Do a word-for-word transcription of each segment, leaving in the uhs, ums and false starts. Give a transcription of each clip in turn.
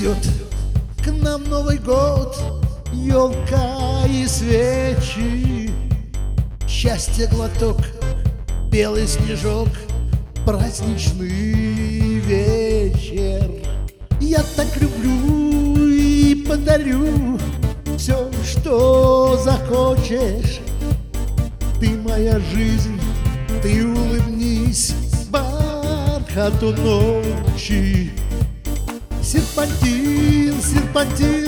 придет к нам Новый год, елка и свечи, счастье глоток, белый снежок, праздничный вечер. Я так люблю и подарю все, что захочешь. Ты моя жизнь, ты улыбнись бархату ночи. Серпантин, серпантин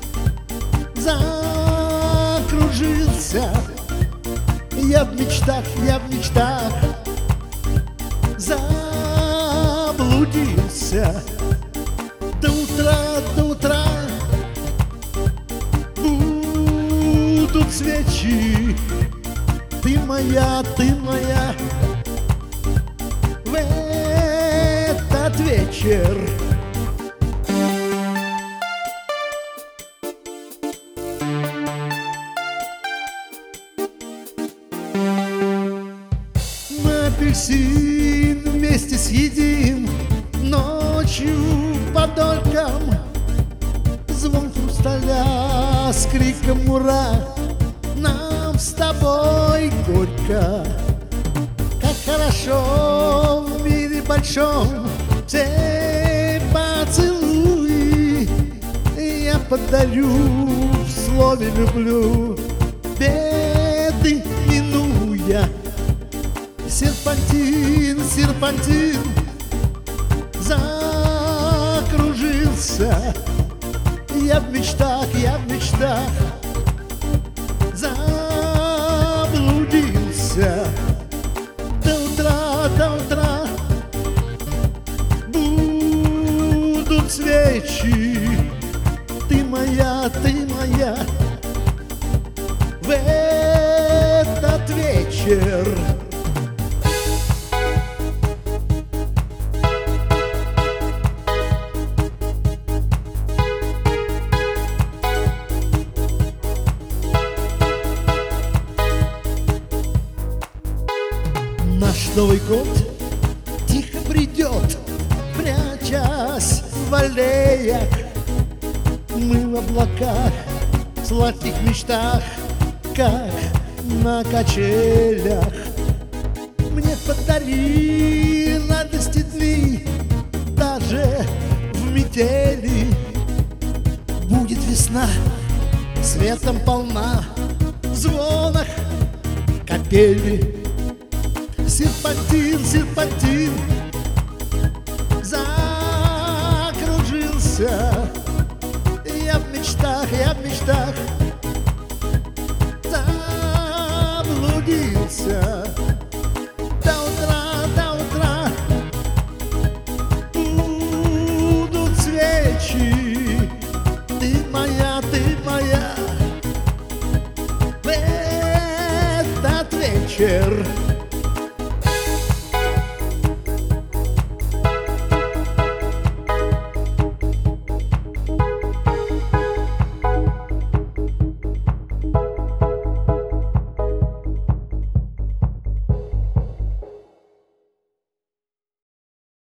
закружился. Я в мечтах, я в мечтах заблудился. До утра, до утра будут свечи. Ты моя, ты моя в этот вечер. Мы апельсин вместе съедим ночью под оком. Звон хрусталя с криком «Ура!» Нам с тобой горько. Как хорошо в мире большом все поцелуи я подарю в слове «люблю», беды минуя. Серпантин, серпантин закружился. Я в мечтах, я в мечтах заблудился. До утра, до утра будут свечи. Ты моя, ты моя в этот вечер. Наш Новый год тихо придет, прячась в аллеях. Мы в облаках, в сладких мечтах, как на качелях. Мне подари радости дни, даже в метели. Будет весна, светом полна, в звонах капели. Серпантин, серпантин закружился.